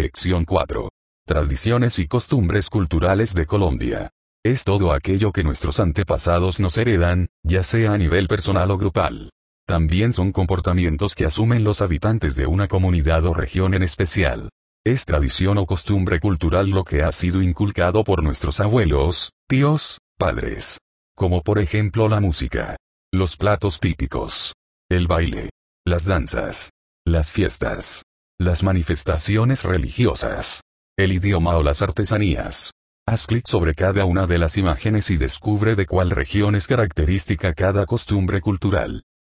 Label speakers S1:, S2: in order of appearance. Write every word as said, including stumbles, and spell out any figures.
S1: Lección cuatro. Tradiciones y costumbres culturales de Colombia. Es todo aquello que nuestros antepasados nos heredan, ya sea a nivel personal o grupal. También son comportamientos que asumen los habitantes de una comunidad o región en especial. Es tradición o costumbre cultural lo que ha sido inculcado por nuestros abuelos, tíos, padres. Como por ejemplo la música, los platos típicos, el baile, las danzas, las fiestas, las manifestaciones religiosas, el idioma o las artesanías. Haz clic sobre cada una de las imágenes y descubre de cuál región es característica cada costumbre cultural.